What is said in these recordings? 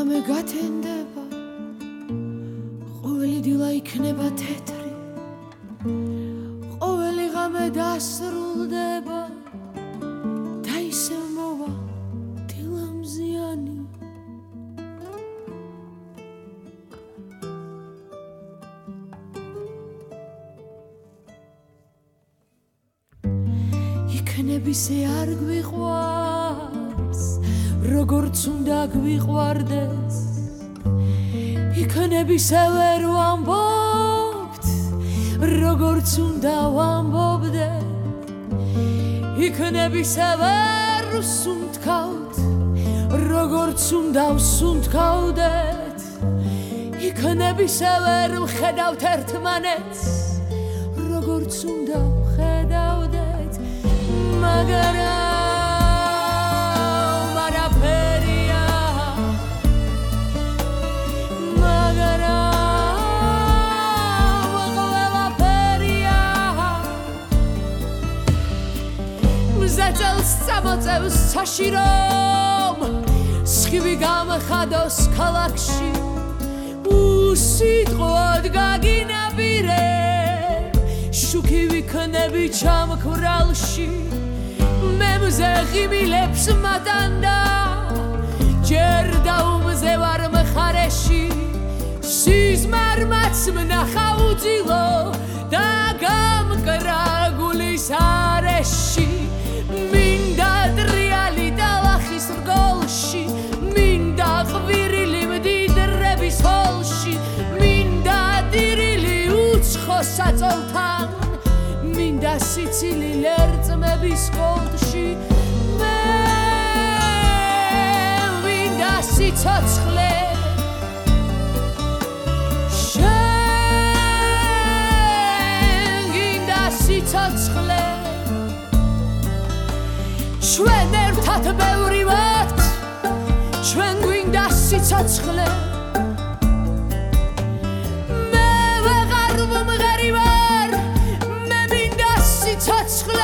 ღამე გათენდება, ყოველი დილა იქნება თეთრი, ყოველი ღამე დასრულდება და ისევ მოვა დილამზიანი. იქნებისე არ გვიყვარს, როგორც უნდა გვიყვარდეს, იქნებისე ვერ ვამბობთ, როგორც უნდა ვამბობდეთ, იქნებისე ვერ ვსუნთქავთ, როგორც უნდა ვსუნთქავდეთ, იქნებისე ვერ ვხედავთ ერთმანეთს, როგორც უნდა ვხედავდეთ, მაგრამ წელს წამოწევს საშირომ, სხივი გამხადოს ქალაქში, უსიტყვოდ გაგინაპირე, შუქი ვიქნები ჩამქვრალში, მემზე ღიმილებს მატანდა, ჯერ დაუმზე ვარ მხარეში, სიზმარმაც მნახა უძილო და გამკრა გულის არეში. მინდა ტრიალი დალახის რგოლში, მინდა ღვირილი მდიდრების ჰოლში, მინდა დირილი უცხო საწოლთან, მინდა სიცილი ლერწმების კოლტში, მე მინდა სიცოცხლე, შენ გინდა სიცოცხლე, ჩვენ ერთად ბევრი ვართ, ჩვენ გვინდა სიცოცხლე, მე ვეღარ მომღერი ვარ, მე მინდა სიცოცხლე.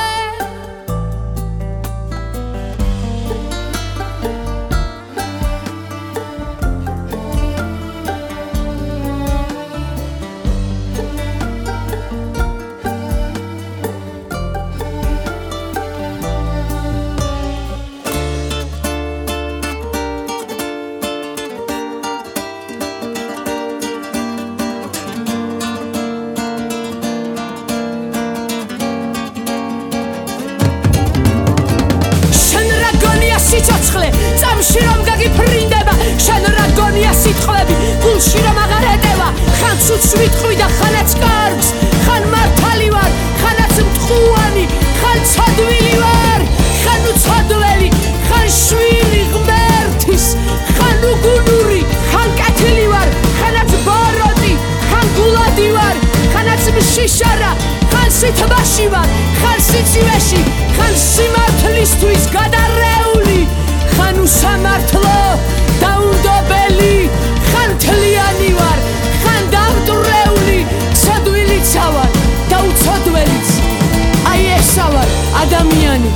სიცოცხლე წამში რომ გაგიფრინდება, შენ რა გონია სიტყვები გულში რომ აღარ ეტევა, ხან ცუცს ვიტყვი და ხანაც კარგს, ხან მართალი ვარ, ხანაც მტყუანი, ხან ცოდვილი ვარ, ხან უცოდველი, ხან შვილი ღმერთის, ხან უგუნური, ხან კეთილი ვარ, ხანაც ბოროტი, ხან გულადი ვარ, ხანაც მშიშარა, ხან სითბაში ვარ, ხან სიცივეში, ხან სიმართლისთვის გადარეული, ხან უსამართლო დაუნდობელი, ხან თლიანი ვარ, ხან დამტვრეული, ცოდვილიცა ვარ და უცოდველიც, აი ესა ვარ ადამიანი,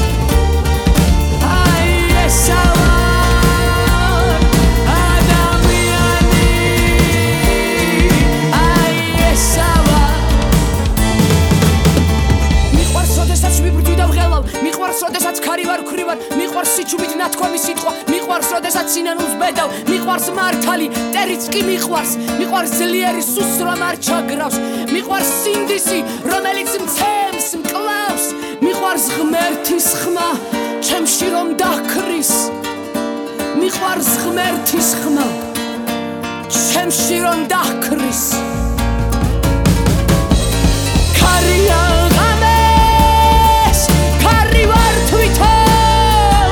აი ესა ვარ ადამიანი, აი ესა ვარ. მიყვარს როდესაც ვიბრდი და ვღელავ, მიყვარს როდესაც ქარი ვარ ვქრივარ, მიყვარს სიჩუმით ნათქვამი სიტყვა, მიყვარს როდესაც სინანულს ბედავ, მიყვარს მართალი ტერიც კი მიყვარს, მიყვარს ძლიერი სუსს რომ არ ჩაგრავს, მიყვარს სინდისი რომელიც მცემს მკლავს, მიყვარს ღმერთის ხმა ჩემში რომ დაქრის, მიყვარს ღმერთის ხმა ჩემში რომ დაქრის. ქარია ღამეს, ქარი ვარ თვითონ,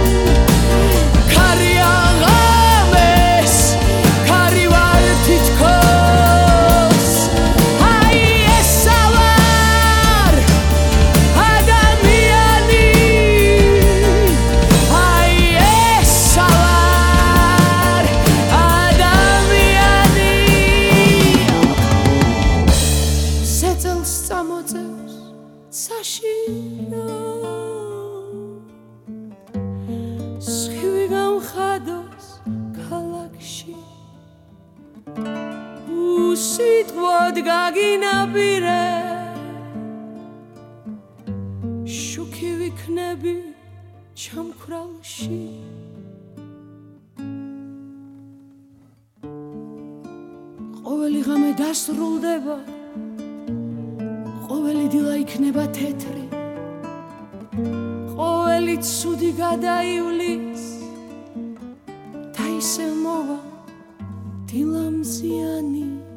ქარია ღამეს, ქარი ვარ თითქოს, აი ესა ვარ ადამიანი, აი ესა ვარ ადამიანი. სიტყვად გაგინაპირე შუქი ვიქნები ჩამქრალში ყოველი ღამე დასრულდება ყოველი დილა იქნება თეთრი ყოველი ცუდი გადაივლის და ისე მოვა დილამზიანი